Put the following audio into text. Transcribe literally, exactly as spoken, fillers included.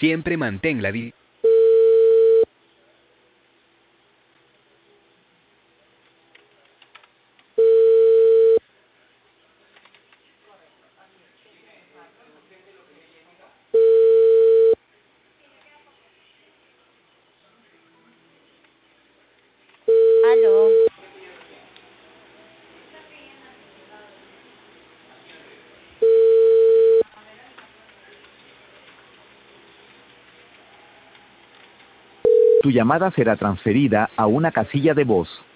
Siempre mantén la di- Aló. Tu llamada será transferida a una casilla de voz.